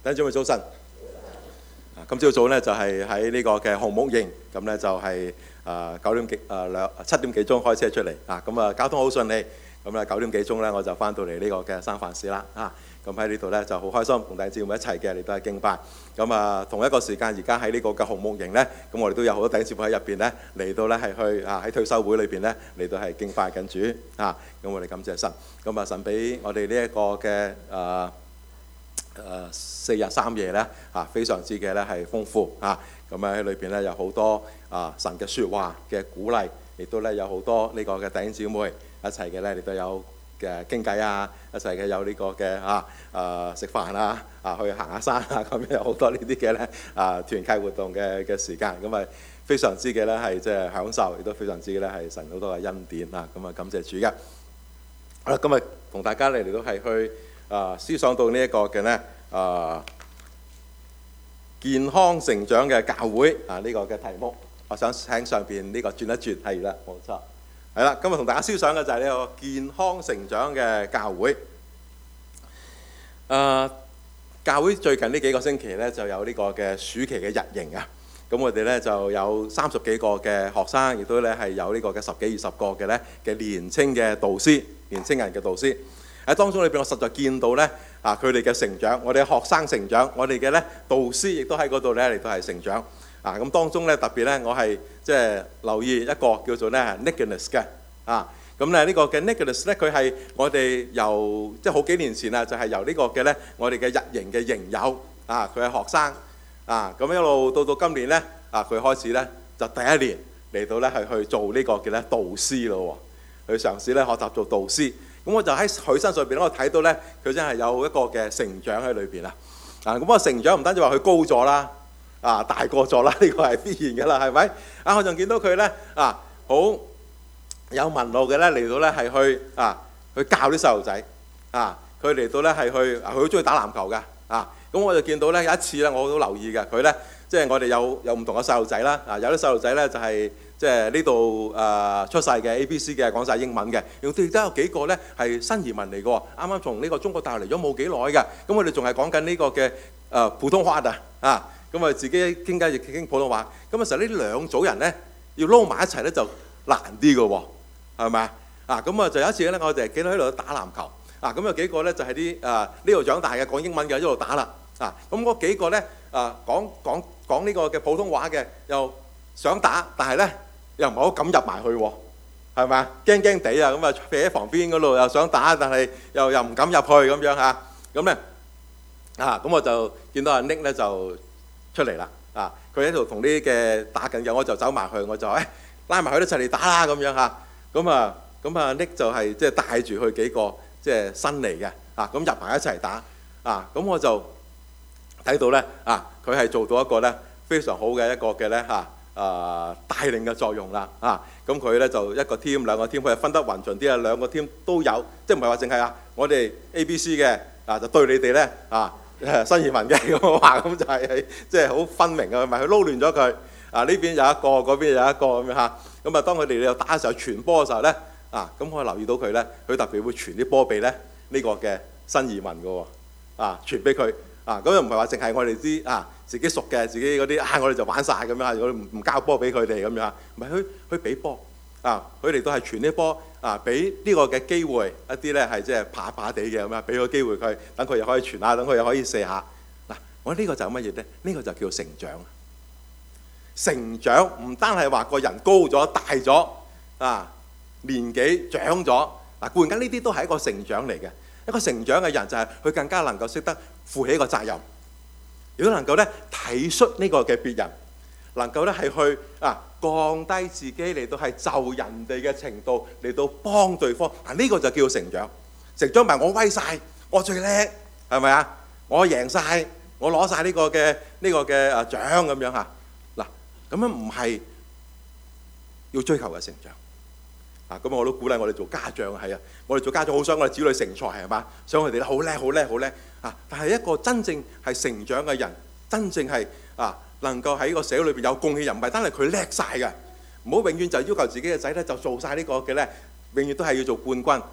弟兄姊妹早晨。今朝早咧就係喺呢個嘅紅木營，咁咧就係7點幾鐘開車出嚟啊，咁啊交通好順利，咁啊9點幾鐘咧我就翻到嚟呢個嘅三藩市啦啊，咁喺呢度咧就好開心，同弟兄姊妹一齊嘅嚟到係敬拜，咁啊同一個時間而家喺呢個嘅紅木營咧，咁我哋都有好多弟兄姊妹喺入邊咧嚟到咧係去啊喺退休會裏邊咧嚟到係敬拜緊主啊，咁我哋感謝神，咁啊神俾我哋呢一個嘅4日3夜咧非常之嘅咧係豐富啊，咁喺裏邊咧有好多神嘅説話嘅鼓勵，亦都咧有好多呢個嘅弟兄姊妹一齊嘅咧，亦都有嘅傾偈啊，一齊嘅有呢個嘅食飯啊，去行下山啊，咁有好多呢啲嘅咧團契活動嘅時間，咁啊非常之嘅咧係即係享受，亦都非常之嘅咧係神好多嘅恩典啊，咁啊感謝主嘅。好啦，今日同大家嚟到係去思想到呢一個嘅咧健康成長嘅教會呢個嘅題目，我想喺上邊呢個轉一轉，係啦，冇錯，係啦。今日同大家思想嘅就係呢個健康成長嘅教會。教會最近呢幾個星期咧就有呢個嘅暑期嘅日營啊，咁我哋咧就有30幾個嘅學生，亦都咧係有呢個嘅10幾20個嘅咧嘅年青嘅導師，年青人嘅導師。喺當中裏邊，我實在見到咧佢哋嘅成長，我哋嘅學生成長，我哋嘅咧導師亦都喺嗰度咧嚟到係成長咁當中咧特別咧，我係即係留意一個叫做咧 Nicholas 嘅咁咧呢個嘅 Nicholas 咧，佢係我哋由即係好幾年前啊，就係由呢個嘅咧我哋嘅日營嘅營友佢係學生咁一路到今年咧佢開始咧就第一年嚟到咧係去做呢個嘅咧導師咯喎，去嘗試咧學習做導師。咁我就喺佢身上邊咧，我睇到咧，佢真係有一個嘅成長喺裏邊咁個成長唔單止話佢高咗啦，大個咗啦，呢個係必然嘅啦，係咪？我仲見到佢咧好有紋路嘅咧嚟到咧係去教啲細路仔佢嚟到咧係去佢好中意打籃球嘅咁我就見到咧有一次咧，我都留意嘅，佢咧即係我哋有唔同嘅細路仔啦有啲細路仔咧就係即係呢度出世嘅 ABC 嘅講晒英文嘅，亦都有幾個咧係新移民嚟嘅喎，啱啱從呢個中國大陸嚟咗冇幾耐嘅，咁我哋仲係講緊呢個嘅普通話咁自己傾偈亦傾普通話，咁啊實呢兩組人咧要撈埋一齊咧就難啲嘅喎，係咪咁啊就有一次咧，我哋見到喺度打籃球咁有幾個咧就係啲呢度長大嘅講英文嘅一路打啦咁嗰幾個咧講呢個嘅普通話嘅又想打，但係咧又唔係好敢入埋去喎，係咪驚驚地咁啊企喺旁邊嗰度又想打，但係又唔敢入去咁樣咁咧咁我就見到阿 Nick 咧就出嚟啦佢喺度同啲嘅打緊嘅，我就走埋去，我就拉埋佢一齊嚟打啦咁樣咁啊 Nick 就係即係帶住佢幾個即係新嚟嘅咁入埋一齊打咁我就睇到咧佢係做到一個咧非常好嘅一個嘅咧帶領嘅作用啦咁佢咧就一個 team 兩個 team，佢係分得勻盡啲兩個 team 都有，即係唔係話淨係我哋 ABC 嘅就對你哋咧新移民嘅咁話，咁就係即係好分明嘅，咪佢撈亂咗佢呢邊有一個，嗰邊有一個咁樣咁當佢哋又打嘅時候傳波嘅時候咧咁我留意到佢咧，佢特別會傳啲波俾咧呢個嘅新移民嘅喎傳俾佢咁又唔係話淨係我哋啲自己熟嘅自己嗰啲我哋就玩晒咁樣，我哋唔交波俾佢哋咁樣，唔係佢俾波佢哋都係傳啲波俾呢個嘅機會一啲咧係即係怕怕地嘅咁樣，俾個機會佢，等佢又可以傳下，等佢又可以射下我呢個就係乜嘢咧？呢個就叫成長。成長唔單係話個人高咗大咗年紀長咗固然間呢啲都係一個成長嚟嘅。一個成長嘅人就係佢更加能夠識得負起一個責任，亦都能夠咧體恤呢個嘅別人，能夠咧係去降低自己嚟到係就人哋嘅程度嚟到幫對方呢個就叫成長。成長唔係我威晒，我最叻，係咪我贏晒，我攞晒呢個嘅獎咁樣咁樣唔係要追求嘅成長。咁我都鼓勵我哋做家長我哋做家長好想我哋子女成才係嘛，想佢哋咧好叻好叻好叻但係一個真正係成長嘅人，真正係能夠喺個社會裏邊有貢獻，又唔係單係佢叻晒嘅，唔好永遠就要求自己嘅仔咧就做晒呢個嘅咧，永遠都係要做冠軍。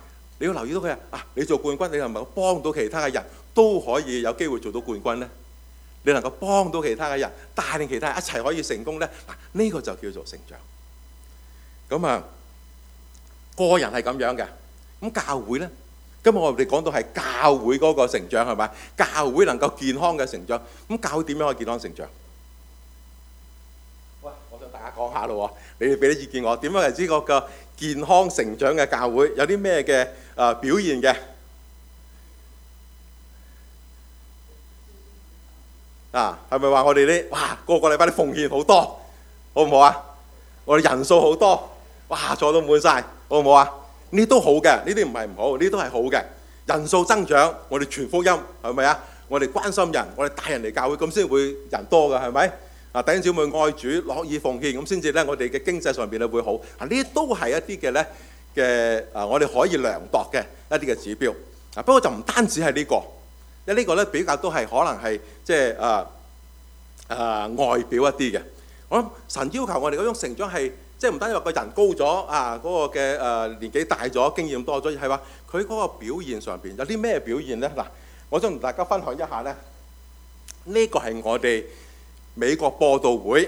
你要留意到佢你做冠軍，你係咪幫到其他嘅人都可以有機會做到冠軍呢？你能夠幫到其他嘅人，帶領其他人一齊可以成功呢？呢個就叫做成長。咁個人係咁樣嘅。咁教會呢？今日我哋講到係教會嗰個成長係咪？教會能夠健康嘅成長。咁教會點樣可以健康成長？喂，我想大家講下咯，你哋俾啲意見我，點樣嚟知嗰個健康成長嘅教會有啲咩嘅表現嘅？係咪話我哋啲個個禮拜啲奉獻好多，好唔好啊？我哋人數好多，坐到滿晒，好唔好啊？呢啲都好嘅，呢啲唔係唔好，呢啲都係好嘅。人數增長，我哋傳福音係咪啊？我哋關心人，我哋帶人嚟教會，咁先會人多㗎，係咪？弟兄姊妹愛主，樂意奉獻，咁先至咧，我哋嘅經濟上邊咧會好。呢啲都係一啲嘅咧嘅我哋可以量度嘅一啲嘅指標。不過就唔單止係呢個，因為呢個咧比較都係可能係即係外表一啲嘅。我諗神要求我哋嗰種成長係。即係唔單止話個人高咗嗰個嘅年紀大咗，經驗多咗，係話佢嗰個表現上邊有啲咩表現呢？我想同大家分享一下呢。呢個係我哋美國播道會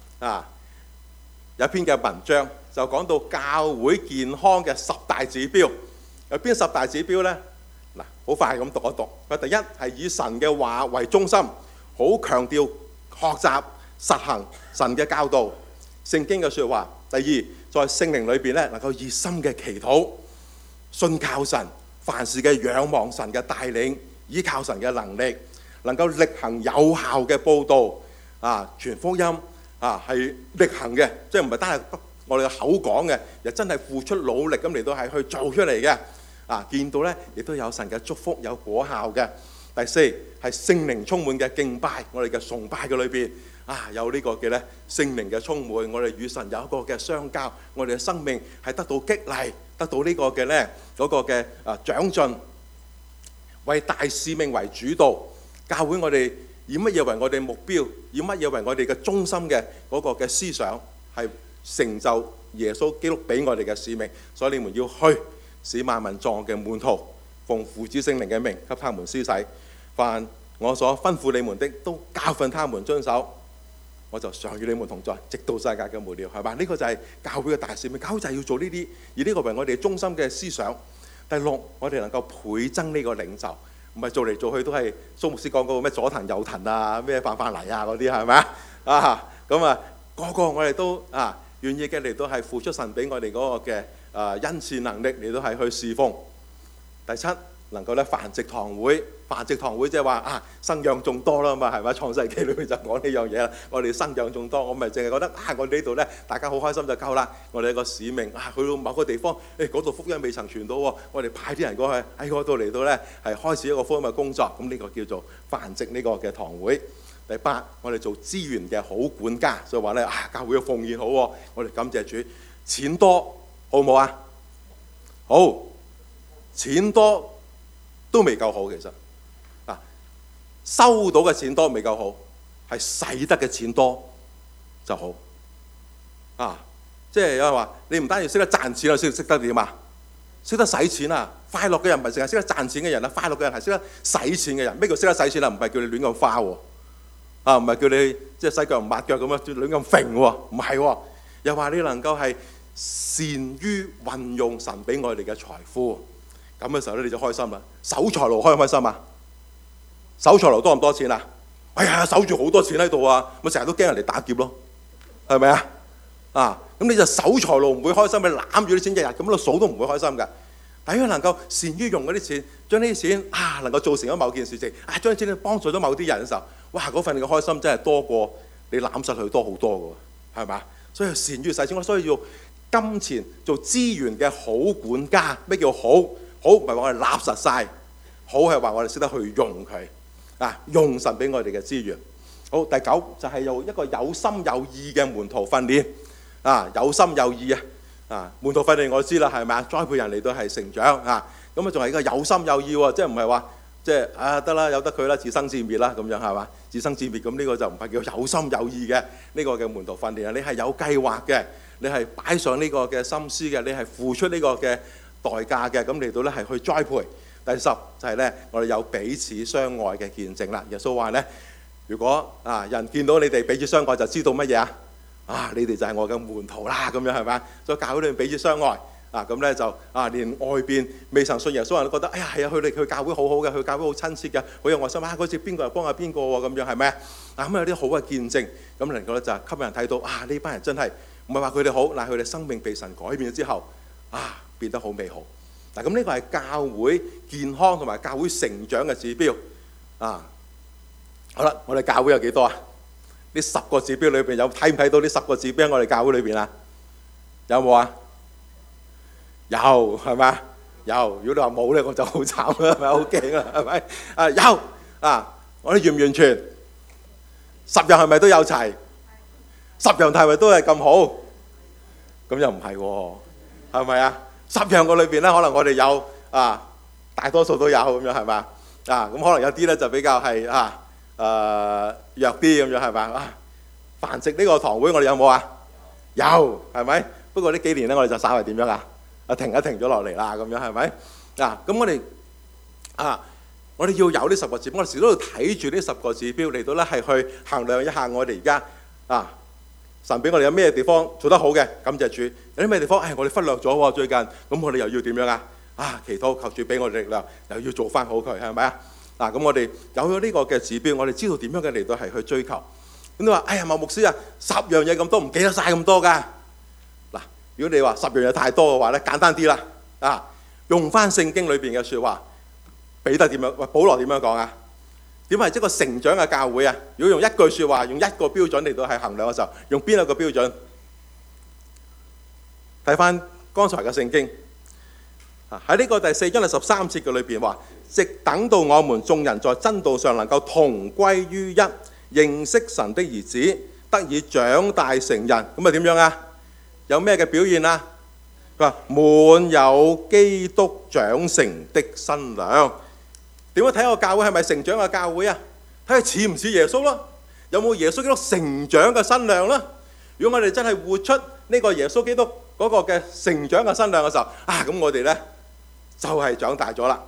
有篇嘅文章，就講到教會健康嘅10大指標。有邊10大指標呢？好快咁讀一讀。第一係以神嘅話為中心，好強調學習實行神嘅教導、聖經嘅説話。第二，在聖靈裏邊咧，能夠熱心嘅祈禱、信靠神，凡事嘅仰望神嘅帶領，依靠神嘅能力，能夠力行有效嘅佈道傳福音係力行嘅，即係唔係單係我哋嘅口講嘅，又真係付出努力咁嚟到係去做出嚟嘅。見到咧，亦都有神嘅祝福，有果效嘅。第四係聖靈充滿嘅敬拜，我哋嘅崇拜嘅裏邊。有呢個嘅咧聖靈嘅充滿，我哋與神有一個嘅相交，我哋嘅生命係得到激勵，得到呢個嘅咧嗰個嘅長進，為大使命為主導。教會我哋以乜嘢為我哋目標，以乜嘢為我哋嘅中心嘅嗰個嘅思想，係成就耶穌基督俾我哋嘅使命。所以你們要去，使萬民作我嘅門徒，奉父子聖靈嘅名給他們施洗，凡我所吩咐你們的，都教訓他們遵守。我就常與你們同在，直到世界嘅末了，係嘛？呢個就係教會嘅大使命，教會就係要做呢啲，而呢個為我哋中心嘅思想。第六，我哋能夠倍增呢個領袖，唔係做嚟做去都係蘇牧師講嗰個咩左騰右騰咩泛泛嚟嗰啲，係咪咁個個我哋都願意嘅嚟到係付出神俾我哋嗰個嘅恩賜能力嚟到係去侍奉。第七，能夠咧繁殖堂會。繁殖堂會即係話生養眾多啦嘛，係咪？創世記裏面就講呢樣嘢啦。我哋生養眾多，我咪淨係覺得我哋呢度咧，大家好開心就夠啦。我哋有個使命去到某個地方，嗰度福音未曾傳到喎，我哋派啲人過去喺嗰度嚟到咧，係開始一個福音嘅工作。咁呢個叫做繁殖呢個嘅堂會。第八，我哋做資源嘅好管家，所以話咧教會嘅奉獻好喎，我哋感謝主。錢多好唔好啊？好，錢多都未夠好，其實。收到嘅錢多未夠好，係使得嘅錢多就好。即係有人話你唔單止識得賺錢啊，識得點啊？識得使錢啊！快樂嘅人唔係淨係識得賺錢嘅人啊，快樂嘅人係識得使錢嘅人。咩叫識得使錢啊？唔係叫你亂咁花喎，唔係叫你即係洗腳唔抹腳咁樣亂咁揈喎，唔係喎。又話你能夠係善於運用神俾我哋嘅財富，咁嘅時候咧你就開心啦。守財奴開唔開心啊？守財奴多唔多錢啊？哎呀，守住好多錢喺度啊！咪成日都驚人哋打劫咯，係咪啊？咁你就守財奴唔會開心，你攬住啲錢日日咁樣數都唔會開心㗎。但係佢能夠善於用嗰啲錢，將呢啲錢能夠做成咗某件事情，將啲錢幫助咗某啲人嘅時候，哇！嗰份嘅開心真係多過你攬實佢多好多㗎，係咪？所以善於使錢，所以要金錢做資源嘅好管家。咩叫好？好唔係話我哋攬實晒，好係話我哋識得去用佢。用神俾我哋嘅資源。好，第九就係有一個有心有意嘅門徒訓練。有心有意門徒訓練我知啦，係咪啊？栽培人嚟到係成長咁仲係一個有心有意喎，即係唔係話即係得啦，由得佢啦，自生自滅啦咁樣，係嘛？自生自滅，咁呢個就唔係叫有心有意嘅呢個嘅門徒訓練。你係有計劃嘅，你係擺上呢個嘅心思嘅，你係付出呢個嘅代價嘅，咁嚟到咧係去栽培。第10就係咧，我哋有彼此相愛嘅見證啦。耶穌話咧，如果人見到你哋彼此相愛，就知道乜嘢啊？你哋就係我嘅門徒啦，咁樣係咪？所以教會裏面彼此相愛咁咧就連外邊未曾信耶穌人都覺得，哎呀係啊，佢哋教會好好嘅，佢教會好親切嘅，好有愛心嗰次邊個又幫下邊個喎，咁樣係咪咁有啲好嘅見證，咁能夠咧就吸引人睇到呢班人真係唔係話佢哋好，但係佢哋生命被神改變咗之後變得好美好。嗱，咁呢個係教會健康同埋教會成長嘅指標好啦，我哋教會有幾多啊？呢10個指標裏邊有睇唔睇到呢10個指標喺我哋教會裏邊啊？有冇啊？有係咪？有。如果你話冇咧，我就好慘啦，係咪？好驚啊，係咪？有我哋完唔完全？10樣係咪都有齊？10樣係咪都係咁好？咁又唔係喎，係咪啊？10樣個裏邊咧，可能我哋有大多數都有咁樣係咪？咁可能有啲咧就比較係弱啲咁樣係咪？繁殖呢個堂會我哋有冇啊？有係咪？不過呢幾年咧，我哋就稍為點樣停咗落嚟啦，咁樣係咪？咁我哋要有呢10個指標，我哋時都要睇住呢10個指標嚟到咧係去衡量一下我哋而家神俾我哋有咩地方做得好嘅，感謝主；有啲咩地方我哋忽略咗喎最近，咁我哋又要點樣祈禱求主俾我哋力量，又要做翻好佢，係咪啊？咁我哋有咗呢個嘅指標，我哋知道點樣嘅嚟到係去追求。咁你話麥牧師10樣嘢咁多，唔記得晒咁多㗎。如果你話10樣嘢太多嘅話咧，簡單啲啦，用翻聖經裏邊嘅説話，彼得點樣？保羅點樣講啊？點係一個成長嘅教會啊？如果用一句説話，用一個標準嚟到係衡量嘅時候，用邊一個標準？睇翻剛才嘅聖經，喺呢個第4章第13節嘅裏邊話，直等到我們眾人在真道上能夠同歸於一，認識神的兒子，得以長大成人，咁點樣啊？有咩嘅表現啊？佢話滿有基督長成的身量。點樣睇個教會係咪成長嘅教會啊？睇佢似唔似耶穌咯？有冇耶穌基督成長嘅身量啦？如果我哋真係活出呢個耶穌基督嗰個嘅成長嘅身量嘅時候，咁我哋咧就係長大咗啦。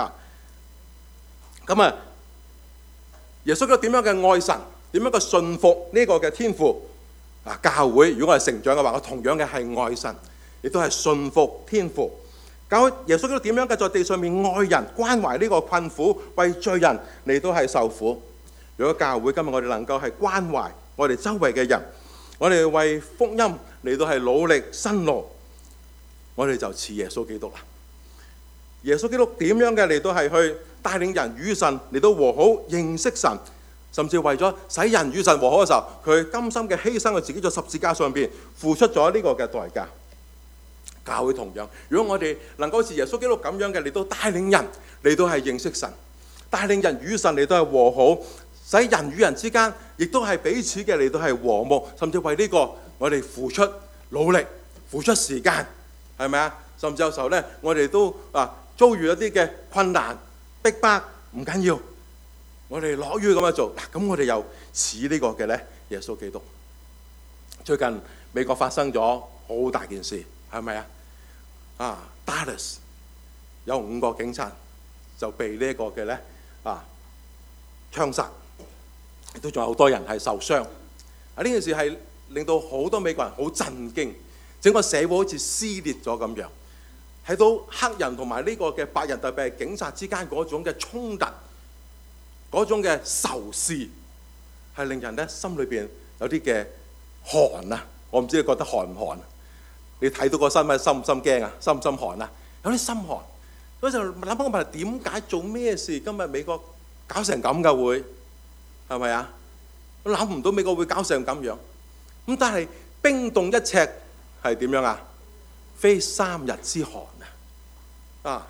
咁耶穌基督點樣嘅愛神，點樣嘅信服呢個嘅天父？教會如果我係成長嘅話，我同樣嘅係愛神，亦都係信服天父。教會耶穌基督點樣嘅在地上面愛人，關懷呢個困苦，為罪人嚟到係受苦。如果教會今日我哋能夠係關懷我哋周圍嘅人，我哋為福音嚟到係努力辛勞，我哋就似耶穌基督啦。耶穌基督點樣嘅嚟到係去帶領人與神嚟到和好，認識神，甚至為咗使人與神和好嘅時候，佢甘心嘅犧牲佢自己在十字架上邊，付出咗呢個嘅代價。教會同樣，如果我哋能夠似耶穌基督咁樣嘅嚟到帶領人嚟到係認識神，帶領人與神嚟到係和好，使人與人之間亦都係彼此嘅嚟到係和睦，甚至為呢個我哋付出努力、付出時間，係咪啊？甚至有時候咧，我哋都遭遇一啲嘅困難逼迫，唔緊要，我哋樂於咁樣做。咁我哋又似呢個嘅咧耶穌基督。最近美國發生咗好大件事，係咪Dallas 有5個警察就被呢個嘅咧槍殺，亦都仲有好多人係受傷。呢件事係令到好多美國人好震驚，整個社會好似撕裂咗咁樣。睇到黑人同埋呢個嘅白人，特別係警察之間嗰種嘅衝突，嗰種嘅仇視，係令人咧心裏邊有啲嘅寒啊！我唔知你覺得寒唔寒？你睇到個新聞心唔心驚啊？心唔心寒啊？有啲心寒。所以就諗翻個問題：點解做咩事？今日美國搞成咁嘅會係咪啊？我諗唔到美國會搞成咁樣。咁但係冰凍一尺係點樣啊？非3日之寒啊！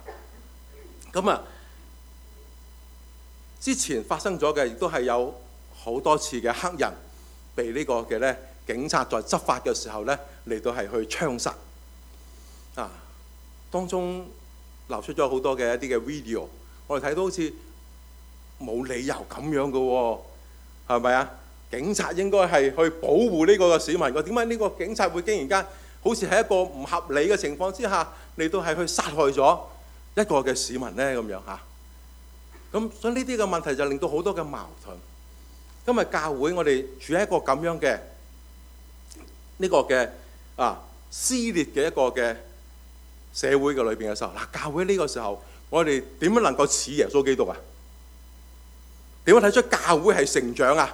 之前發生咗嘅亦都係有好多次嘅黑人被呢個嘅咧警察在執法嘅時候咧嚟到係去槍殺當中流出咗好多嘅一啲嘅 video， 我哋睇到好似冇理由咁樣嘅喎，係咪啊？警察應該係去保護呢個嘅市民，點解呢個警察會竟然間好似喺一個唔合理嘅情況之下嚟到係去殺害咗一個嘅市民呢？咁樣嚇。咁所以呢啲嘅問題就令到好多嘅矛盾。今日教會我哋處喺一個咁樣嘅呢個嘅撕裂嘅一個嘅社會嘅裏邊嘅時候，教會呢個時候我哋點樣能夠似耶穌基督啊？點樣睇出教會係成長啊？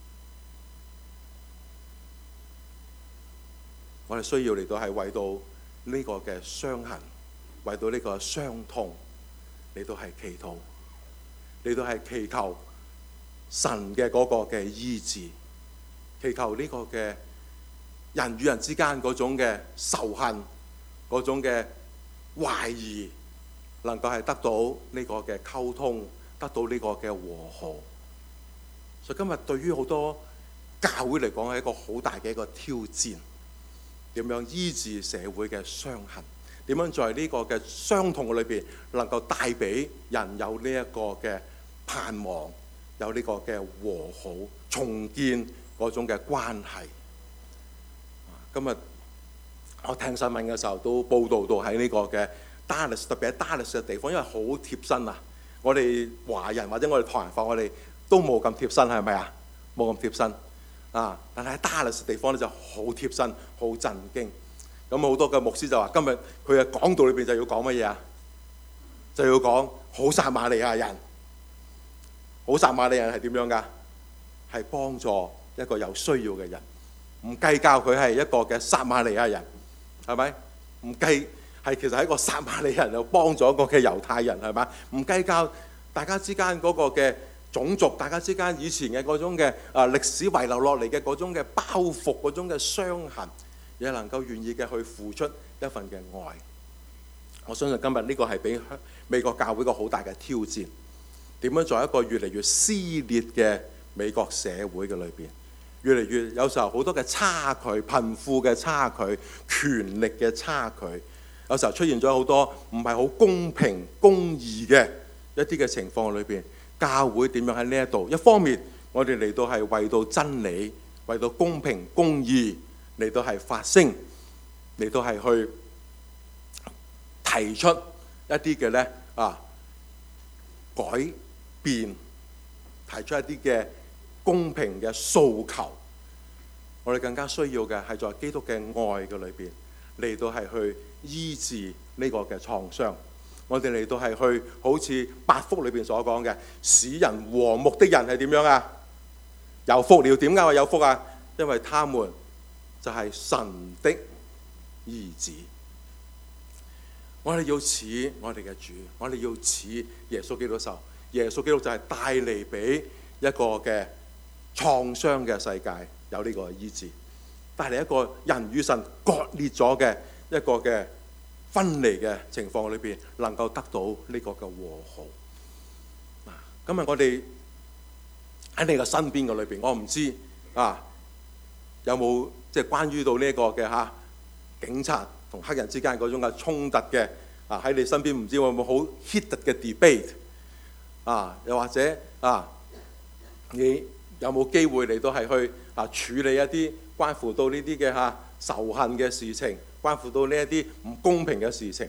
我哋需要嚟到係為到呢個嘅傷痕，為到呢個傷痛嚟到係祈禱，嚟到係祈求神嘅嗰個嘅醫治，祈求呢個嘅人與人之間嗰種嘅仇恨，嗰種嘅懷疑，能夠係得到呢個嘅溝通，得到呢個嘅和好。所以今日對於好多教會嚟講係一個好大嘅一個挑戰，點樣醫治社會嘅傷痕？點樣在呢個嘅傷痛嘅裏邊，能夠帶俾人有呢一個嘅盼望，有呢個嘅和好，重建嗰種嘅關係。今日我聽新聞嘅時候都報道到喺呢個嘅 Dallas， 特別喺 Dallas 嘅地方，因為好貼身啊！我哋華人或者我哋唐人化，我哋都冇咁貼身，係咪啊？冇咁貼身啊！但係喺 Dallas 地方咧就好貼身，好震驚。咁好多嘅牧師就話：今日佢嘅講道裏邊就要講乜嘢啊？就要講好撒瑪利亞人。好撒瑪利亞人係點樣㗎？係幫助一個有需要嘅人，唔計較佢係一個嘅撒瑪利亞人，係咪？唔計係其實係一個撒瑪利亞人又幫咗一個嘅猶太人，係咪？唔計較大家之間嗰個嘅種族，大家之間以前嘅嗰種嘅歷史遺留落嚟嘅嗰種嘅包袱，嗰種嘅傷痕，亦能夠願意嘅去付出一份嘅愛。我相信今日呢個係俾美國教會一個好大嘅挑戰。點樣在一個越嚟越撕裂嘅美國社會嘅裏邊，越嚟越有時候好多嘅差距、貧富嘅差距、權力嘅差距，有時候出現咗好多唔係好公平、公義嘅一啲嘅情況裏邊，教會點樣喺呢一度？一方面，我哋嚟到係為到真理、為到公平、公義嚟到係發聲，嚟到係去提出一啲嘅咧改變，提出一啲嘅公平嘅訴求。我哋更加需要嘅係在基督嘅愛嘅裏邊嚟到係去醫治呢個嘅創傷。我哋嚟到係去好似八福裏邊所講嘅，使人和睦的人係點樣啊？有福了。點解話有福啊？因為他們就係神的兒子。我哋要似我哋嘅主，我哋要似耶穌基督受。耶穌基督就係帶嚟俾一個嘅創傷嘅世界有呢個醫治，帶嚟一個人與神割裂咗嘅一個嘅分離嘅情況裏邊，能夠得到呢個嘅和好。今日我哋喺你嘅身邊嘅裏邊，我唔知有冇即係關於到呢一個嘅警察同黑人之間嗰種嘅衝突嘅喺你身邊，唔知有冇好 heated 嘅 debate 又或者你有冇機會嚟到係去處理一啲關乎到呢啲嘅仇恨嘅事情，關乎到呢一啲唔公平嘅事情？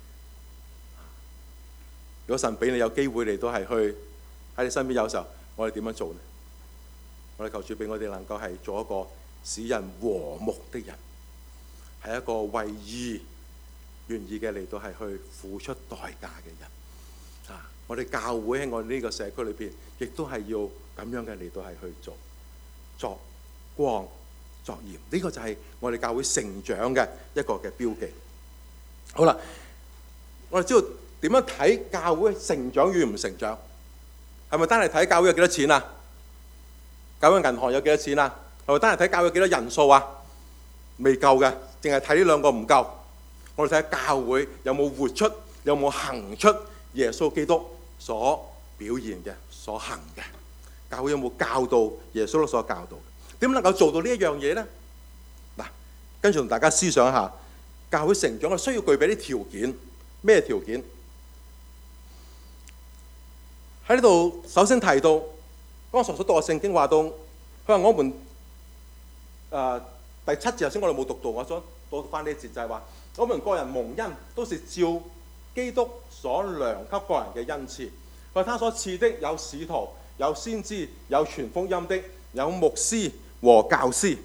如果神俾你有機會嚟到係去喺你身邊，有時候我哋點樣做呢？我哋求主俾我哋能夠係做一個使人和睦的人，係一個為義願意嘅嚟到係去付出代價嘅人。我哋教會喺我哋呢個社區裏邊，亦都係要咁樣嘅嚟到係去做，作光作鹽。呢個就係我哋教會成長嘅一個嘅標記。好啦，我哋知道點樣睇教會成長與唔成長？係咪單係睇教會有幾多錢啊？教會銀行有幾多錢啊？係咪單係睇教會有幾多人數啊？未夠嘅，淨係睇呢兩個唔夠。我哋睇下教會有冇活出，有冇行出耶穌基督所表現嘅、所行嘅。教會有冇教導耶穌所教導？點能夠做到呢一樣嘢呢？嗱，跟住同大家思想一下，教會成長係需要具備啲條件。咩條件？喺呢度首先提到，剛才所讀嘅聖經話到，佢話我們第7節頭先我哋冇讀到，我想讀翻呢節就係話，我們個人蒙恩都是照基督所量給個人嘅恩賜。佢話他所賜的有使徒，有先知，有傳福音的，有牧師和教師。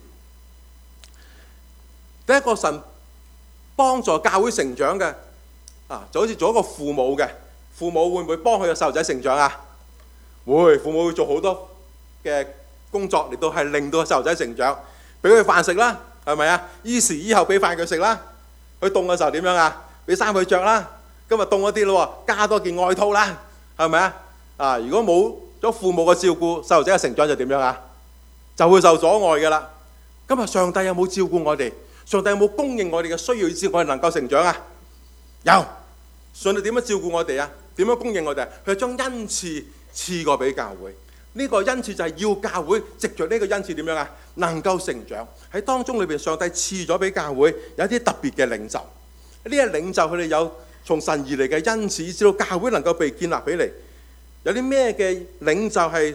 第一個神幫助教會成長嘅就好似做一個父母嘅，父母會唔會幫佢嘅細路仔成長啊？會，父母會做好多嘅工作嚟到係令到個細路仔成長，俾佢飯食啦，係咪啊？依時依候俾飯佢食啦。佢凍嘅時候點樣啊？俾衫佢着啦。今日凍咗啲咯，加多件外套啦，係咪啊？如果冇咗父母嘅照顧，細路仔嘅成長就點樣啊？就會受阻礙㗎啦。今日上帝有冇照顧我哋？上帝有冇供應我哋嘅需要，以致我哋能夠成長啊？有。上帝點樣照顧我哋啊？點樣供應我哋？佢將恩賜賜過俾教會。呢個恩賜就係要教會藉着呢個恩賜點樣啊？能夠成長。喺當中裏邊，上帝賜咗俾教會有一啲特別嘅領袖。呢啲領袖佢哋有從神而嚟嘅恩賜，知道教會能夠被建立起嚟。有啲咩嘅領袖係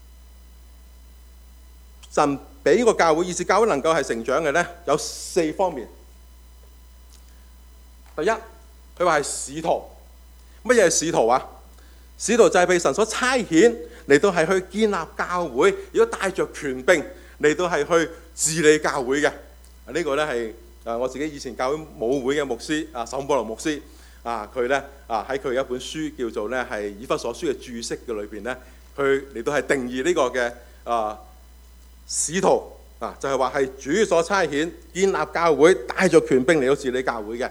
神俾個教會，以致教會能夠係成長嘅呢？有4方面。第一，佢話係使徒。乜嘢係使徒啊？使徒就係被神所差遣嚟到係去建立教會，如果帶着權柄嚟到係去治理教會嘅。呢個呢係我自己以前教會母會嘅牧師沈保羅牧師佢呢喺佢一本書叫做呢係以弗所書嘅注釋嘅裏邊呢，佢嚟到係定義呢個嘅使徒就係話係主所差遣建立教會，帶着權柄嚟到治理教會嘅。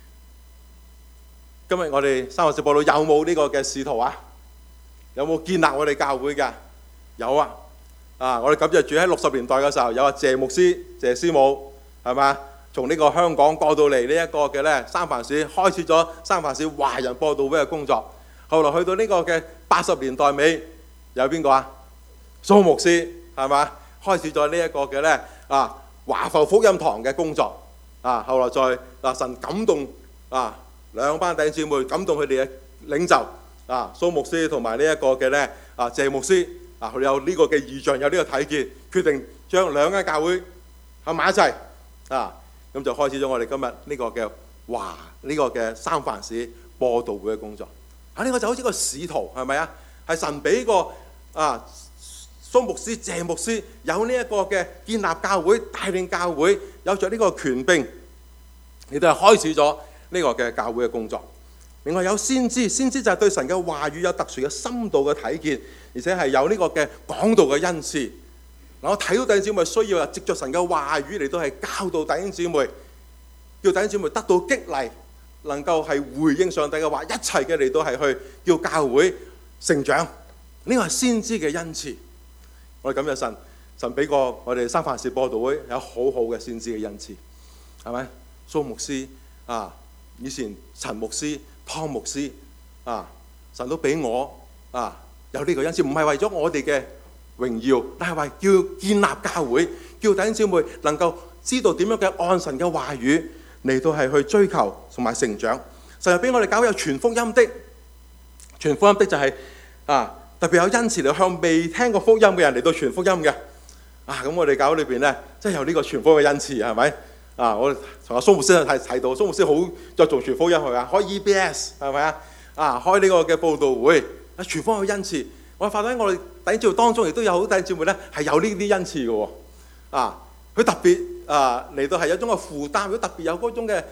今日我哋三藩市播道有冇呢個嘅使徒啊？有冇建立我哋教會㗎？有啊！我哋感謝主喺60年代嘅時候有謝牧師、謝師母，係嘛？從呢個香港過到嚟呢一個嘅咧三藩市，開始咗三藩市華人播道會嘅工作。後來去到呢個嘅80年代尾，有邊個啊？蘇牧師係嘛？開始咗呢一個嘅咧華埠福音堂嘅工作。後來再神感動兩班弟兄姊妹，感動佢哋嘅領袖蘇牧師同埋呢一個嘅咧謝牧師佢有呢個嘅異象，有呢個睇見，決定將兩間教會合埋一齊咁就開始咗我哋今日呢個嘅呢個嘅三藩市播道會嘅工作。呢個就好似個使徒係咪啊？係神俾個蘇牧師、謝牧師有呢一個嘅建立教會、帶領教會，有着呢個權柄，亦都係開始咗呢個嘅教會嘅工作。另外有先知，先知就係對神嘅話語有特殊嘅深度嘅睇見，而且係有呢個嘅講道嘅恩賜。我睇到弟兄姊妹需要藉着神嘅話語嚟到係教導弟兄姊妹，叫弟兄姊妹得到激勵，能夠係回應上帝嘅話，一齊嘅嚟到係去叫教會成長。呢個係先知嘅恩賜。我哋感謝神，神俾過我哋三藩市播道會有好好嘅先知嘅恩賜，係咪？蘇牧師以前陳牧師、湯牧師神都俾我有呢個恩賜，唔係為咗我哋嘅榮耀，但係話叫建立教會，叫弟兄姊妹能夠知道點樣嘅按神嘅話語嚟到係去追求同埋成長。神又俾我哋教會有傳福音的，傳福音的就係特別有恩賜嚟向未聽過福音嘅人嚟到傳福音嘅。咁我哋教會裏邊咧，真係有呢個傳福音嘅恩賜，係咪？我同阿蘇牧師提到，蘇牧師好着重傳福音，係咪啊？開 EBS 係咪啊？開呢個嘅佈道會，傳福音嘅恩賜。我發覺喺我哋弟兄姊妹當中，亦都有好多弟兄姊妹咧係有呢啲恩賜嘅喎。佢特別嚟到係有一種嘅負擔，如果特別有嗰種嘅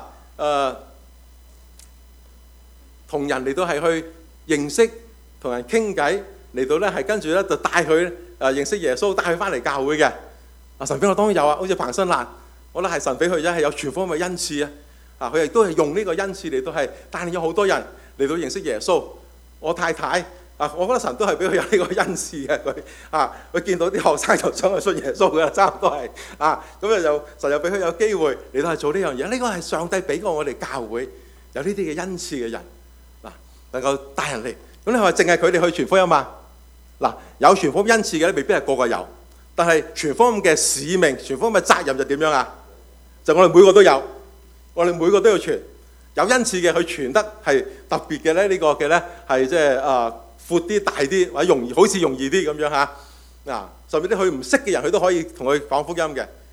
同人嚟到係去認識。同人傾偈嚟到咧，係跟住咧就帶佢認識耶穌，帶佢翻嚟教會嘅。神俾我當然有好似彭新蘭，我覺得係神俾佢啫，係有傳福音嘅恩賜佢亦都係用呢個恩賜嚟到係帶領咗好多人嚟到認識耶穌。我太太我覺得神都係俾佢有呢個恩賜嘅。佢見到啲學生就想去信耶穌嘅，差唔多係咁就神又俾佢有機會嚟到係做呢樣嘢。呢個係上帝俾過我哋教會有呢啲嘅恩賜嘅人能夠帶人嚟。咁你話淨係佢哋去傳福音嘛？有傳福音恩賜嘅咧，未必係個個有。但係傳福音嘅使命、傳福音嘅責任就點樣啊？就我哋每個都有，我哋每個都要傳。有恩賜嘅，佢傳得係特別嘅咧，呢個嘅咧係即係闊啲、大啲，或者容易，好似容易啲咁樣嚇。甚至啲佢唔識嘅人，佢都可以同佢講福音嘅。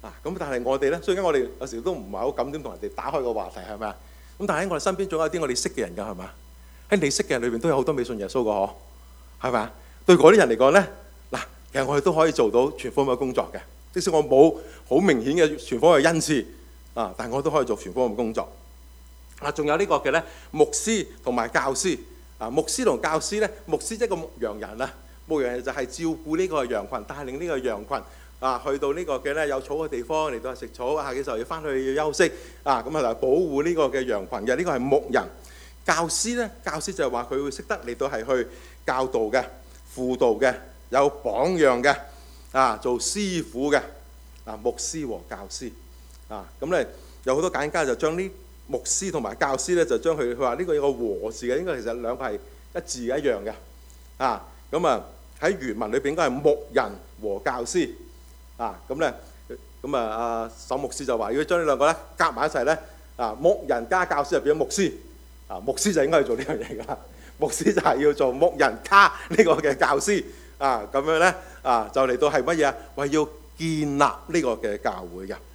咁但係我哋咧，所以我哋有時都唔係好敢點同人哋打開個話題，係咪啊？咁但係喺我哋身邊仲有啲我哋識嘅人㗎，係嘛？喺你識嘅人裏邊都有好多未信耶穌㗎，嗬，係咪啊？對嗰啲人嚟講咧，嗱，其實我哋都可以做到傳福音嘅工作嘅。即使我冇好明顯嘅傳福音嘅恩賜但係我都可以做傳福音嘅工作。仲有呢個嘅咧，牧師同埋教師。牧師同教師咧，牧師即係個牧羊人啊，牧羊人就係照顧呢個羊群，帶領呢個羊群去到呢個嘅咧有草嘅地方嚟到食草，下嘅時候要翻去要休息咁就保護呢個嘅羊群嘅。呢個係牧人。教師咧，教師就係話佢會識得嚟到係去教導嘅、輔導嘅、有榜樣嘅做師傅嘅牧師和教師咁咧有好多簡介就將呢牧師同埋教師咧就將佢話呢個有個和字嘅，應該其實兩個係一字一樣嘅咁喺原文裏邊應該係牧人和教師咁咧沈牧師就話如果將呢兩個咧夾埋一齊咧牧人加教師就變咗牧師牧師就應該去做呢樣嘢㗎，牧師就係要做牧人加呢個嘅教師咁樣咧就嚟到係乜嘢啊？為要建立呢個嘅教會嘅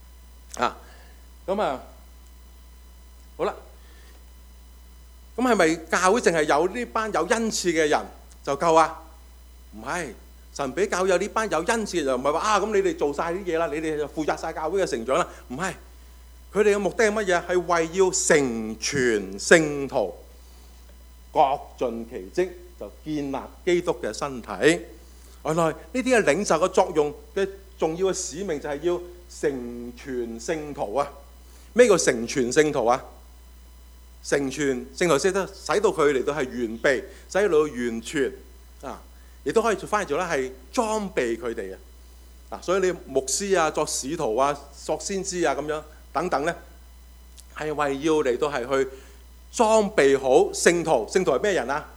好啦，咁係咪教會淨係有呢班有恩賜嘅人就夠啊？唔係，神俾教會有呢班有恩賜嘅人，唔係話咁你哋做晒啲嘢啦，你哋就負責晒教會嘅成長啦。唔係，佢哋嘅目的係乜嘢？係為要成全聖徒，各盡其職，就建立基督嘅身體。原來呢啲嘅領袖嘅作用嘅重要嘅使命就係要成全聖徒啊！咩叫成全聖徒啊？成全聖徒，使到佢嚟到係完備，使到完全亦都可以翻譯做咧係裝備佢哋所以你牧師作使徒作先知咁樣等等咧，係為要嚟到係去裝備好聖徒。聖徒係咩人啊？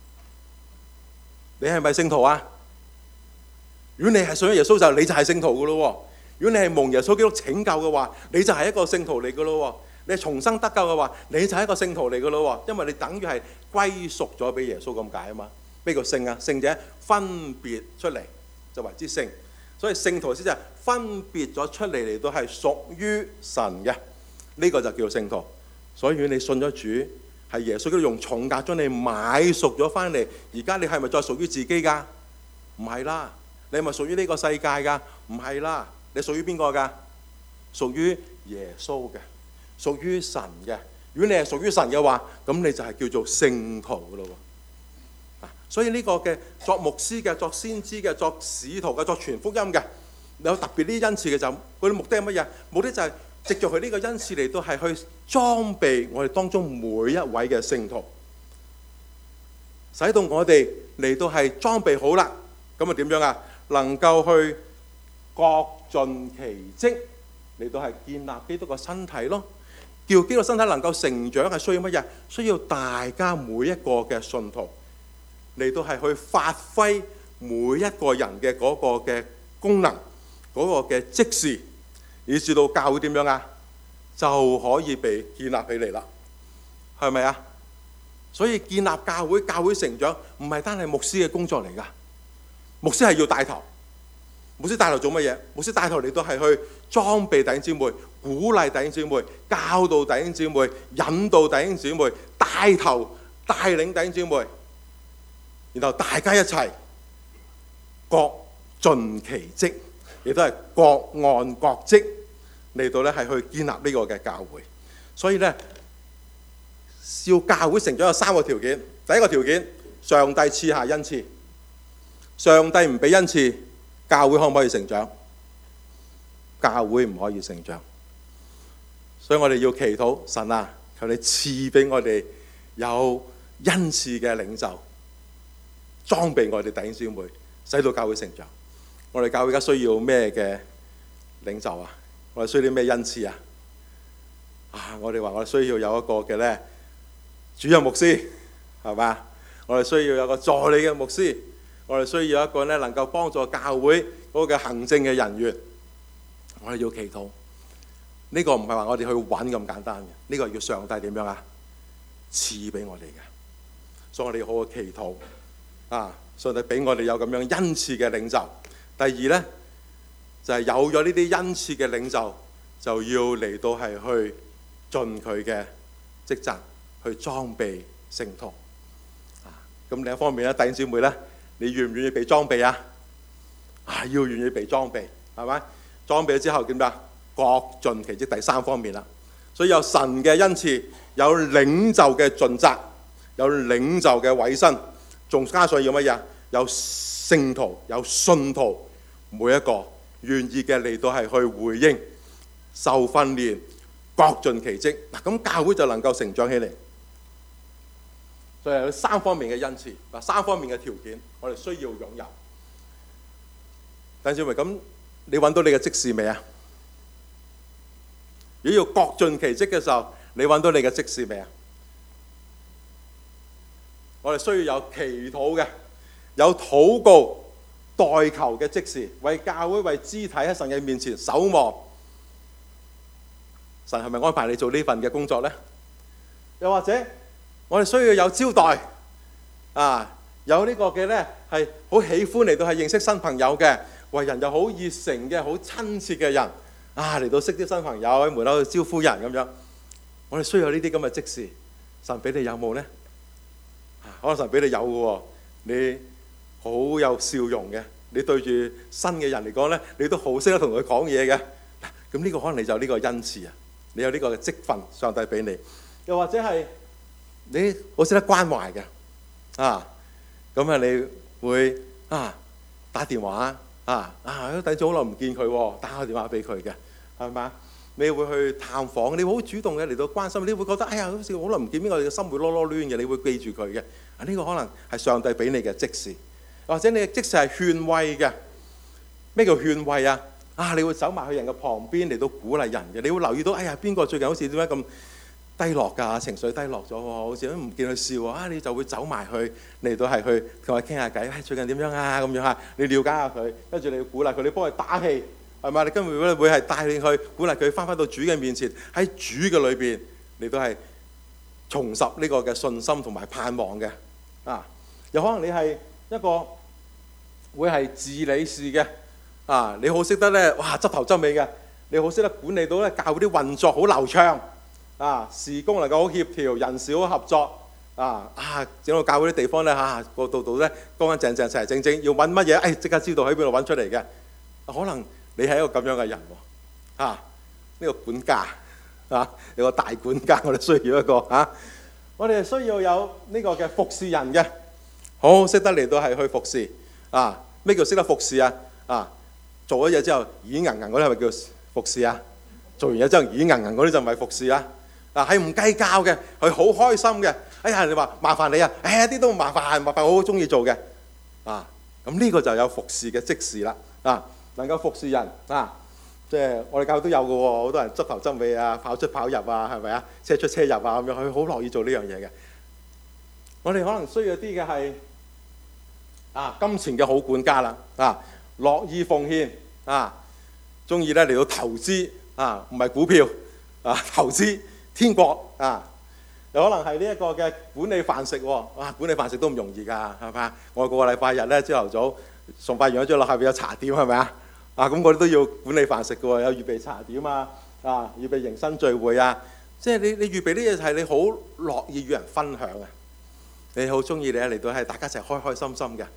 你係咪聖徒啊？如果你係信咗耶穌你就係聖徒噶咯。如果你係蒙耶穌基督拯救嘅話，你就係一個聖徒嚟噶咯。你係重生得救嘅話，你就係一個聖徒嚟噶咯。因為你等於係歸屬咗俾耶穌咁解啊嘛。咩叫聖啊？聖者分別出嚟就為之聖。所以聖徒先就係分別咗出嚟嚟到係屬於神嘅，呢個就叫聖徒。所以如果你信咗主，係耶穌基督用重價將你買贖咗翻嚟，而家你係咪再屬於自己噶？唔係啦。你係咪屬於呢個世界噶？唔係啦。你屬於邊個噶？屬於耶穌嘅，屬於神嘅。如果你係屬於神嘅話，咁你就係叫做聖徒噶咯。所以呢個嘅作牧師嘅、作先知嘅、作使徒嘅、作傳福音嘅，有特別呢啲恩賜嘅，就佢啲目的係乜嘢？目的就係藉著佢呢個恩賜嚟到係去裝備我哋當中每一位嘅聖徒，使到我哋嚟到係裝備好啦。咁點樣啊？能夠去各盡其職嚟到係建立基督嘅身體咯。叫基督身體能夠成長係需要乜嘢？需要大家每一個嘅信徒嚟到係去發揮每一個人嘅嗰個嘅功能，嗰個嘅職事，以至到教會點樣啊？就可以被建立起嚟啦，係咪啊？所以建立教會、教會成長唔係單係牧師嘅工作嚟㗎。牧師係要帶頭，牧師帶頭做乜嘢？牧師帶頭嚟到係去裝備弟兄姊妹，鼓勵弟兄姊妹，教導弟兄姊妹，引導弟兄姊妹，帶頭帶領弟兄姊妹，然後大家一齊各盡其職，亦都係各按各職嚟到咧係去建立呢個嘅教會。所以咧，要教會成長有3個條件。第一個條件，上帝賜下恩賜。上帝唔俾恩賜，教會可唔可以成長？教會唔可以成長。所以我哋要祈禱，神啊，求你賜俾我哋有恩賜嘅領袖，裝備我哋弟兄姊妹，使到教會成長。我哋教會而家需要咩嘅領袖啊？我哋需要啲咩恩賜啊？我哋話我哋需要有一個嘅咧主任牧師，係嘛？我哋需要有個助理嘅牧師。我哋需要一個咧能夠幫助教會嗰個嘅行政嘅人員。我哋要祈禱，呢個唔係話我哋去揾咁簡單嘅，呢個要上帝點樣啊？賜俾我哋嘅。所以我哋要好好祈禱上帝俾我哋有咁樣恩賜嘅領袖。第二咧就係有咗呢啲恩賜嘅領袖，就要嚟到係去盡佢嘅職責，去裝備聖徒。咁另一方面咧，弟兄姊妹咧，你願唔願意被裝備啊？要願意被裝備，係咪？裝備咗之後點啊？各盡其職。第三方面啦，所以有神嘅恩賜，有領袖嘅盡責，有領袖嘅委身，仲加上要乜嘢？有聖徒，有信徒，每一個願意嘅嚟到係去回應、受訓練、各盡其職。嗱，咁教會就能夠成長起嚟。所以有三方面嘅恩賜，嗱，三方面嘅條件，我哋需要擁有。弟兄姊妹，咁你揾到你嘅職事未啊？如果要各盡其職嘅時候，你揾到你嘅職事未啊？我哋需要有祈禱嘅，有禱告代求嘅職事，為教會、為肢體喺神嘅面前守望。神係咪安排你做呢份嘅工作呢？又或者我哋需要有招待有呢個嘅呢，係好喜歡嚟到係認識新朋友嘅，為人又好熱誠嘅、好親切嘅人嚟到識啲新朋友喺門口去招呼人咁樣。我哋需要呢啲咁嘅職事，神俾你有冇呢？可能神俾你有嘅喎，你好有笑容嘅，你對住新嘅人嚟講呢，你都好識得同佢講嘢嘅。咁呢個可能你就呢個恩賜啊，你有呢個嘅職分，上帝俾你。又或者係你好識得關懷嘅咁你會打電話弟兄好耐唔見佢，打個電話俾佢嘅，係咪？你會去探訪，你會好主動嘅嚟到關心，你會覺得哎呀好似好耐唔見邊個，你嘅心會囉囉攣嘅，你會記住佢嘅。呢個可能係上帝俾你嘅職事，或者你嘅職事係勸慰嘅。咩叫勸慰啊？你會走埋去人嘅旁邊嚟到鼓勵人嘅，你會留意到哎呀邊個最近好似點解咁低落㗎，情緒低落咗喎，好似都唔見佢笑你就會走埋去嚟到係去同佢傾下偈，最近點樣啊咁樣你了解下佢，跟住你要鼓勵佢，你幫佢打氣，係嘛？你跟住會係帶領佢，鼓勵佢翻到主嘅面前，喺主嘅裏邊你都係重拾呢個嘅信心同埋盼望嘅。有可能你係一個會係治理事嘅你好識得咧，執頭執尾嘅，你好識得管理到咧教會啲運作好流暢。事工能夠好協調，人事好合作，整個教會啲地方咧個度咧乾乾淨淨、齊齊整整，要揾乜嘢，即刻知道喺邊度揾出嚟嘅。可能你係一個咁樣嘅人喎，呢個管家有個大管家，我哋需要一個我哋需要有呢個嘅服侍人嘅，好識得嚟到係去服侍咩叫識得服侍啊？做咗嘢之後耳硬硬嗰啲係咪叫服侍啊？做完嘢之後耳硬硬嗰啲就唔係服侍啊？係唔計較嘅，佢好開心嘅。你話麻煩你一啲都唔麻煩，我好中意做嘅。咁呢個就有服侍嘅職事啦。能夠服侍人即係我哋教會都有嘅喎，好多人執頭執尾跑出跑入係咪車出車入咁樣，佢好樂意做呢樣嘢嘅。我哋可能需要啲嘅係金錢嘅好管家啦，樂意奉獻中意咧嚟到投資唔係股票投資天國有可能係呢一個嘅管理飯食喎，管理飯食都唔容易㗎，係咪？我個禮拜日咧朝頭早崇拜完咗之後落下邊有茶點係咪咁我哋都要管理飯食嘅喎，有預備茶點預備迎新聚會即係你預備啲嘢係你好樂意與人分享你好中意你嚟到係大家一齊開開心心嘅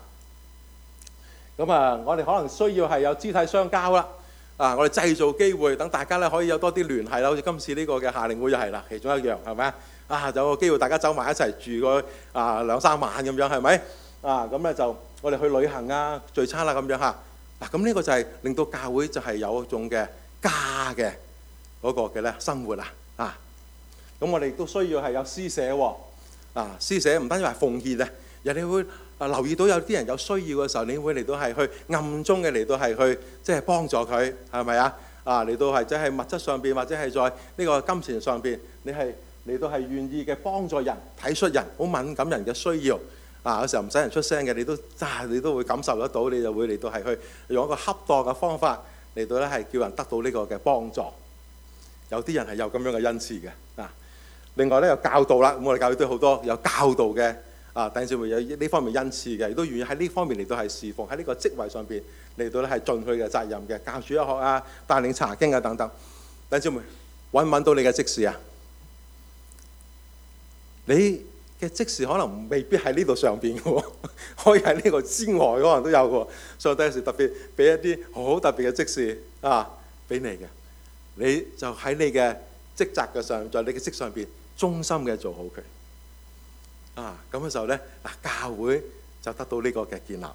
咁我哋可能需要係有肢體相交啦。我哋製造機會，等大家咧可以有多啲聯繫啦。好似今次呢個嘅夏令會就係啦，其中一樣係咪有個機會大家走埋一齊住個2-3晚咁樣係咪？咁咧就我哋去旅行聚餐啦咁樣咁呢個就係令到教會就係有一種嘅家嘅嗰個嘅咧生活咁我哋都需要係有施捨喎。施捨唔單止係奉獻人哋會留意到有啲人有需要嘅時候，你會嚟到係去暗中嘅嚟到係去即係幫助佢，係咪嚟到係即係物質上邊或者係在呢個金錢上邊，你係嚟到係願意嘅幫助人、體恤人、好敏感人嘅需要有時候唔使人出聲嘅，你都會感受得到，你就會嚟到係去用一個恰當嘅方法嚟到咧係叫人得到呢個嘅幫助。有啲人係有咁樣嘅恩賜嘅另外咧有教導啦，咁我哋教會都好多有教導嘅弟兄姊妹有呢方面恩賜嘅，亦都願意喺呢方面嚟到係侍奉，喺呢個職位上邊嚟到咧係盡佢嘅責任嘅，教主日學啊、帶領查經啊等等。弟兄姊妹，揾唔揾到你嘅職事啊？你嘅職事可能未必喺呢度上邊嘅喎，可以喺呢個之外可能都有嘅喎。上帝有時特別俾一啲好特別嘅職事俾你嘅，你就喺你嘅職責嘅上，在你嘅職上邊忠心嘅做好佢。咁嘅時候咧，教會就得到呢個嘅建立啦。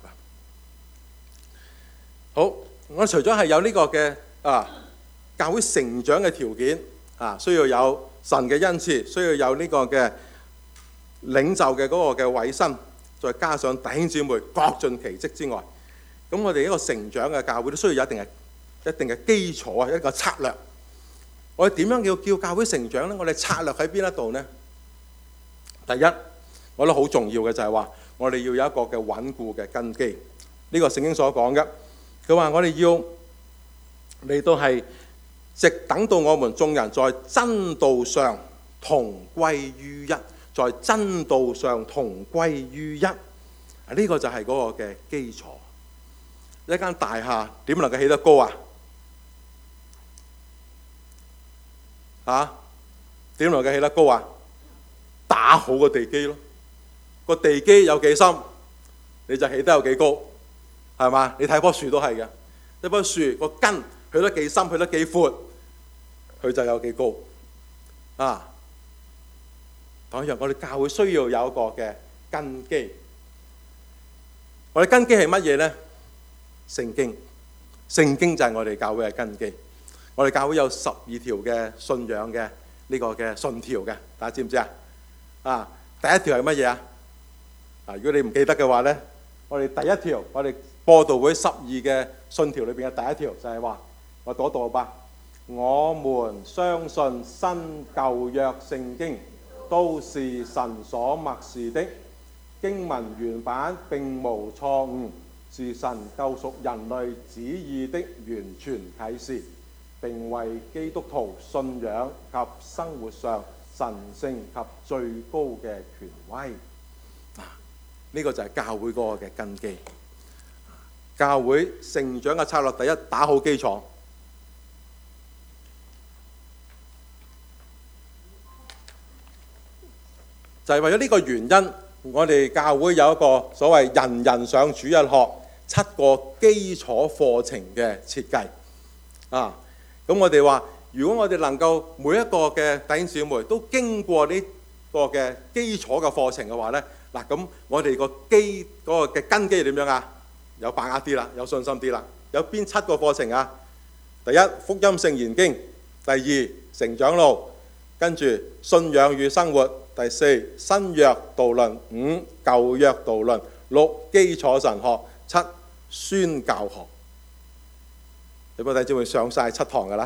好，我除咗係有呢個嘅教會成長嘅條件需要有神嘅恩賜，需要有呢個嘅領袖嘅嗰個嘅委身，再加上弟兄姊妹各盡其職之外，咁我哋一個成長嘅教會都需要有一定嘅基礎一個策略。我哋點樣叫教會成長咧？我哋策略喺邊一度呢？第一，我覺得好重要嘅就係話，我哋要有一個嘅穩固嘅根基。呢個聖經所講嘅，佢話我哋要嚟到係直等到我們眾人在真道上同歸於一，在真道上同歸於一。呢個就係嗰個嘅基礎。一間大廈點能夠起得高點能夠起得高啊？打好個地基咯。個地基有幾深，你就起得有幾高，係嘛？你睇棵樹都係嘅，一棵樹個根去得幾深，去得幾闊，佢就有幾高。當然我哋教會需要有一個嘅根基。我哋根基係乜嘢呢？聖經，聖經就係我哋教會嘅根基。我哋教會有12條嘅信仰嘅呢個嘅信條嘅，大家知唔知第一條係乜嘢啊？如果你唔記得嘅話呢，我哋第一條，我哋播道會12嘅信條裏邊嘅第一條就係話，我讀一讀吧。我們相信新舊約聖經都是神所默示的，經文原版並無錯誤，是神救贖人類旨意的完全啟示，並為基督徒信仰及生活上神聖及最高嘅權威。呢個就係教會嗰個嘅根基。教會成長嘅策略，第一，打好基礎。就係為咗呢個原因，我哋教會有一個所謂人人上主日學7個基礎課程嘅設計。咁我哋話，如果我哋能夠每一個嘅弟兄姊妹都經過呢個嘅基礎嘅課程嘅話呢，咁我哋個嗰個嘅根基點樣啊？有把握啲啦，有信心啲啦。有邊7個課程啊？第一，福音聖言經；第二，成長路；跟住信仰與生活；第4，新約導論；5，舊約導論；6，基礎神學；7，宣教學。你幫弟兄姊妹上晒7堂噶啦？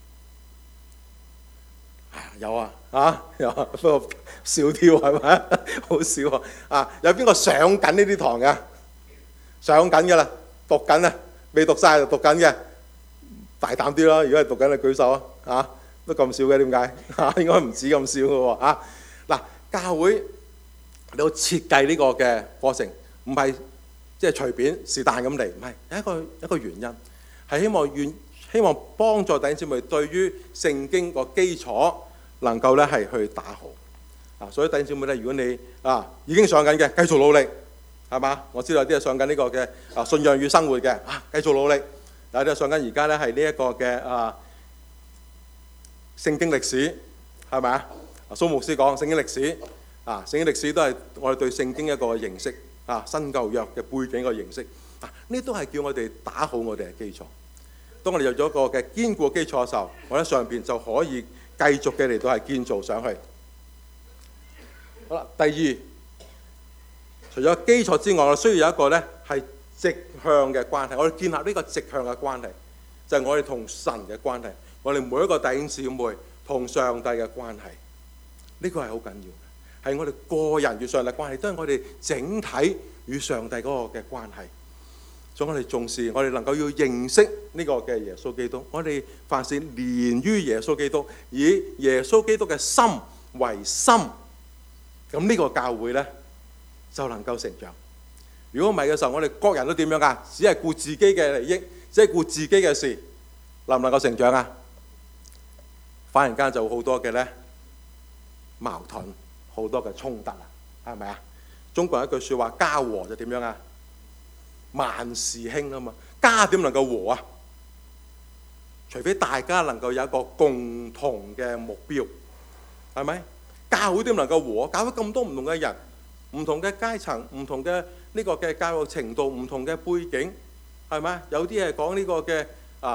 有有不過少啲喎，係咪？好少有邊個上緊呢啲堂嘅？上緊嘅啦，讀緊啦，未讀晒就讀緊嘅，大膽啲啦！如果係讀緊，你舉手都咁少嘅，點解？應該唔止咁少嘅喎。教會你要設計呢個嘅課程，唔係即係隨便是但咁嚟，唔係一個原因，係希望幫助弟兄姊妹對於聖經個基礎能夠咧係去打好。所以弟兄姊妹咧，如果你已經上緊嘅，繼續努力，係嘛？我知道有啲係上緊呢個嘅信仰與生活嘅，繼續努力。有啲係上緊而家咧係呢一個嘅聖經歷史，係咪啊？蘇牧師講聖經歷史，聖經歷史都係我哋對聖經一個認識，新舊約嘅背景個認識，呢都係叫我哋打好我哋嘅基礎。當我哋有咗一個嘅堅固基礎嘅時候，我喺上邊就可以繼續嘅嚟到係建造上去。好啦，第二，除咗基礎之外，我哋需要有一個咧係直向嘅關係。我哋建立呢個直向嘅關係，就係我哋同神嘅關係，我哋每一個弟兄姊妹同上帝嘅關係。呢個係好緊要嘅，係我哋個人與上帝關係，都係我哋整體與上帝嗰個嘅關係。所以我哋重視，我哋能夠要認識呢個嘅耶穌基督。我哋凡事連於耶穌基督，以耶穌基督嘅心為心。咁呢個教會呢， 就能夠成長。如果唔係嘅時候，我哋各人都點樣㗎？只係顧自己嘅利益，只係顧自己嘅事，能唔能夠成長啊？反而間就好多嘅咧矛盾，好多嘅衝突啊，係咪啊？中國人一句説話，家和就點樣啊？萬事興啊嘛，家點能夠和啊？除非大家能夠有一個共同嘅目標，係咪？教會點能夠和？教會咁多唔同嘅人，唔同嘅階層，唔同嘅呢個嘅教育程度，唔同嘅背景，係咪？有啲係講呢個嘅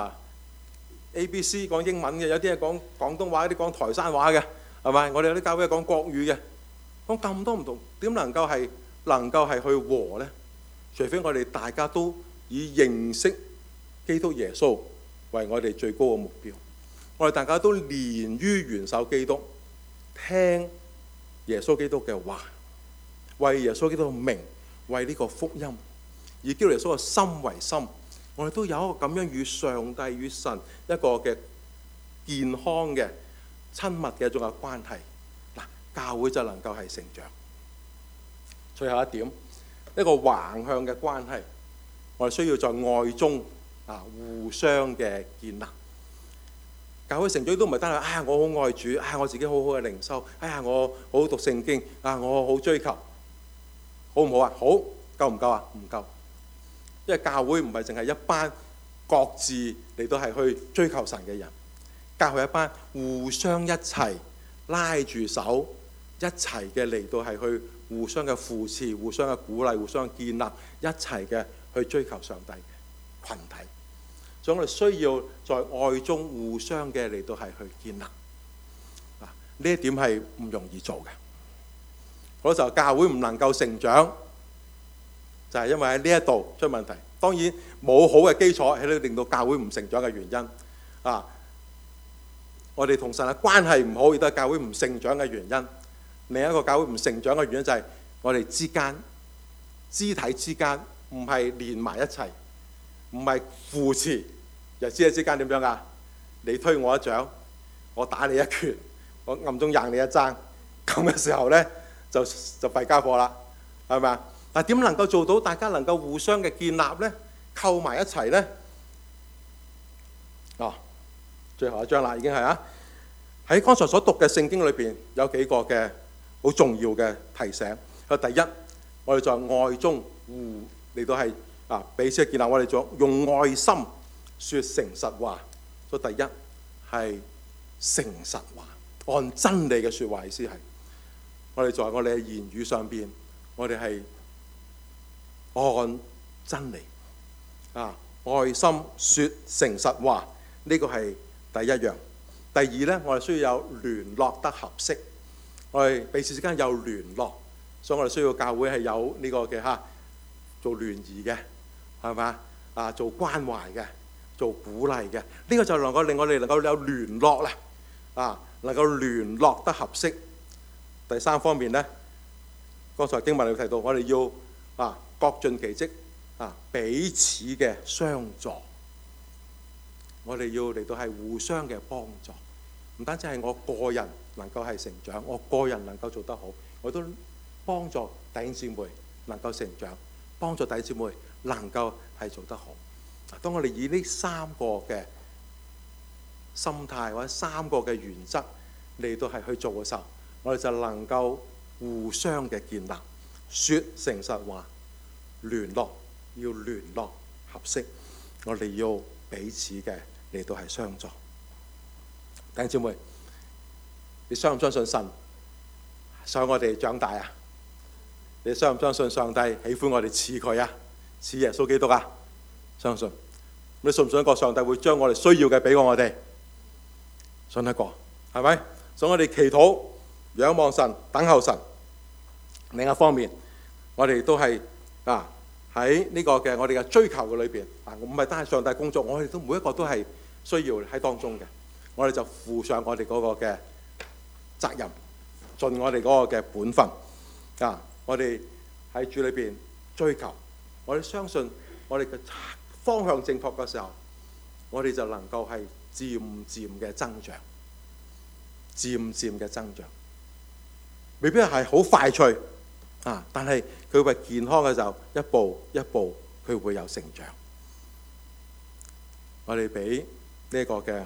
ABC 講英文嘅，有啲係講廣東話，有啲講台山話嘅，係咪？我哋有啲教會係講國語嘅，講咁多唔同，點能夠係去和呢？除非我哋大家都以認識基督耶穌為我哋最高嘅目標，我哋大家都連於元首基督，聽耶穌基督嘅話，為耶穌基督嘅名，為呢個福音，以基督耶穌嘅心為心，我哋都有一個咁樣與上帝與神一個嘅健康嘅親密嘅一種嘅關係。嗱，教會就能夠係成長。最後一點，一個橫向嘅關係，我哋需要在愛中互相嘅建立。教會成長都唔係單係我好愛主，我自己好好嘅靈修，我好好讀聖經，我好追求，好唔好啊？好，夠唔夠啊？唔夠，因為教會唔係淨係一班各自嚟到係去追求神嘅人，教會係一班互相一齊拉住手，一齊嘅嚟到係去互相嘅扶持、互相嘅鼓勵、互相建立，一齊嘅去追求上帝嘅群體。所以我哋需要在愛中互相嘅嚟到係去建立。呢一點係唔容易做嘅。嗰時候教會唔能夠成長，就係因為喺呢一度出問題。當然冇好嘅基礎喺度令到教會唔成長嘅原因。我哋同神嘅關係唔好，亦都係教會唔成長嘅原因。另一個教會唔成長嘅原因就係我哋之間肢體之間唔係連埋一齊，唔係扶持。又肢體之間點樣啊？你推我一掌，我打你一拳，我暗中贏你一爭，咁嘅時候呢，就弊家伙啦，係咪啊？但係點能夠做到大家能夠互相嘅建立呢？扣埋一齊呢？最後一章啦，已經係喺剛才所讀嘅聖經裏邊有幾個嘅好重要嘅提醒。第一，我哋在愛中嚟到係彼此嘅建立，我哋用愛心說誠實話。所以第一係誠實話，按真理嘅說話，意思係我哋在我哋嘅言語上邊，我哋係按真理愛心說誠實話，呢個係第一樣。第二呢，我哋需要有聯絡得合適，我哋彼此之間有聯絡，所以我哋需要教會係有呢個嘅做聯誼嘅，係咪做關懷嘅，做鼓勵嘅，呢個就能夠令我哋能夠有聯絡啦，能夠聯絡得合適。第三方面呢，剛才經文裏提到，我哋要各盡其職，彼此嘅相助，我哋要嚟到係互相嘅幫助。唔單止係我個人能夠係成長，我個人能夠做得好，我都幫助弟兄姊妹能夠成長，幫助弟兄姊妹能夠係做得好。當我哋以呢三個嘅心態或者三個嘅原則嚟到係去做嘅時候，我哋就能夠互相嘅建立，說誠實話，聯絡要聯絡合適，我哋要彼此嘅嚟到係相助。弟兄姊妹，你相唔相信神想我哋長大啊？你相唔相信上帝喜歡我哋似佢啊？似耶穌基督啊？相信。你信唔信一個上帝會將我哋需要嘅俾我哋？信得過，係咪？所以我哋祈禱、仰望神、等候神。另一方面，我哋都係喺呢個嘅我哋嘅追求嘅裏邊，唔係單係上帝工作，我哋都每一個都係需要喺當中嘅。我哋就負上我哋嗰個嘅責任，盡我哋嗰個嘅本分。我哋喺主裏邊追求，我哋相信我哋嘅方向正確嘅時候，我哋就能夠係漸漸嘅增長，漸漸嘅增長，未必係好快脆， 但係佢為健康嘅時候，一步一步佢會有成長。我哋俾呢個嘅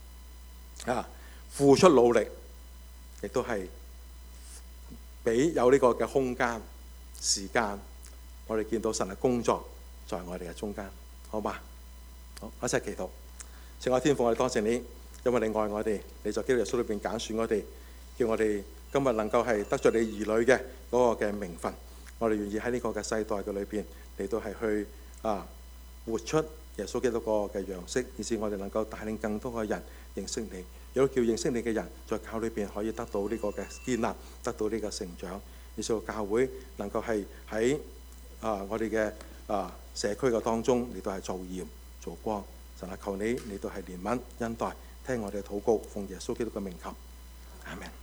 付出努力，亦都係俾有呢個嘅空間時間，我哋見到神嘅工作在我哋嘅中間，好嘛？好，一齊祈禱。聖愛天父，我哋多謝你，因為你愛我哋，你在基督耶穌裏邊揀選我哋，叫我哋今日能夠係得著你兒女嘅嗰個嘅名分。我哋願意喺呢個嘅世代嘅裏邊嚟到係去活出耶穌基督嗰個嘅樣式，以致我哋能夠帶領更多嘅人認識你，亦都叫認識你嘅人在教裏邊可以得到呢個嘅建立，得到呢個成長，以致教會能夠係喺我哋嘅社區嘅當中嚟到係做鹽做光。神啊，求你嚟到係憐憫恩待，聽我哋嘅禱告，奉耶穌基督嘅名求，阿們。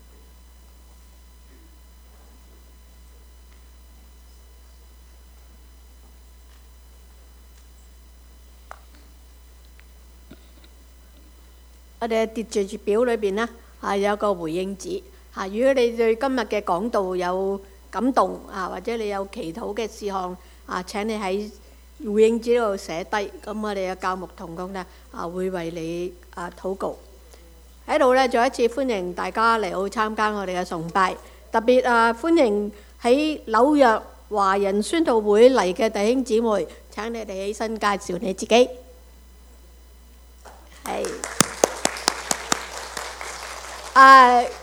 我哋嘅秩序表裏邊呢，有個回應紙。如果你對今日嘅講道有感動或者你有祈禱嘅事項請你喺回應紙度寫低。咁我哋嘅教牧同工呢會為你禱告。喺度呢，再一次歡迎大家嚟到參加我哋嘅崇拜。特別歡迎喺紐約華人宣道會嚟嘅弟兄姊妹，請你哋起身介紹你自己。係。